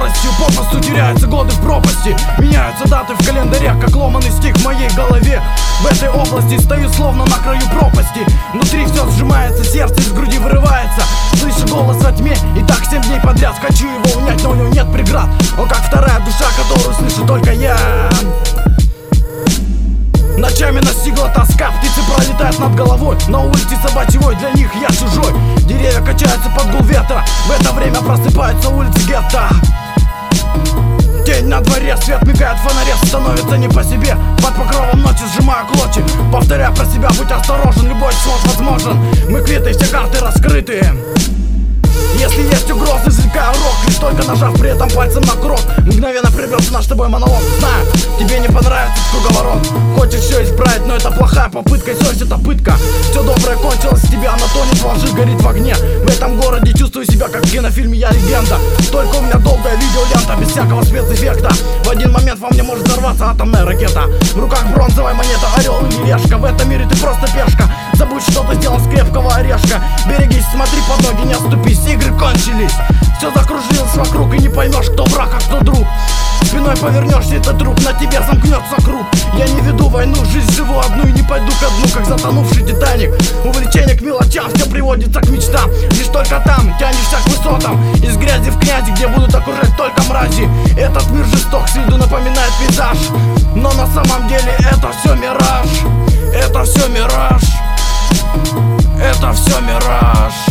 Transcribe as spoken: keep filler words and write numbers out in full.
скоростью попросту теряются годы в пропасти. Меняются даты в календарях, как ломаный стих в моей голове. В этой области стою словно на краю пропасти. Внутри все сжимается, сердце из груди вырывается. Слышу голос во тьме, и так семь дней подряд. Хочу его унять, но у него нет преград. Он как вторая душа, которую слышу только я. Ночами настигла тоска, птицы пролетают над головой. На улице собачий вой, для них я чужой. Деревья качаются под гул ветра. В это время просыпаются улицы гетто. День на дворе, свет мигает в фонаре. Становится не по себе, под покровом ночи сжимаю клочья. Повторяю про себя, будь осторожен, любой исход возможен. Мы квиты, все карты раскрыты. Если есть угрозы, извлекаю рог, лишь только нажав при этом пальцем на крот. Мгновенно прервется наш с тобой монолог. Знаю, тебе не понравится круговорот. Хочешь все исправить, но это плохая попытка. Совесть это пытка. Все доброе кончилось, тебя на тонет во лжи, горит в огне. В этом городе чувствую себя как в кинофильме, я легенда. Только у меня долгая видеолента, без всякого спецэффекта. В один момент во мне может взорваться атомная ракета. В руках бронзовая монета, орел или решка. В этом мире ты просто пешка. Забудь, что ты сделал с крепкого орешка. Берегись, смотри под ноги, не оступись. Игры кончились, все закружилось вокруг. И не поймешь, кто враг, а кто друг. Спиной повернешься, этот труп на тебе замкнется круг. Я не веду войну, жизнь живу одну и не пойду ко дну, как затонувший Титаник. Увлечение к мелочам, все приводится к мечтам. Лишь только там тянешься к высотам. Из грязи в князи, где будут окружать только мрази. Этот мир жесток, с виду напоминает пейзаж. Но на самом деле это все мираж. Это все мираж. Это все мираж.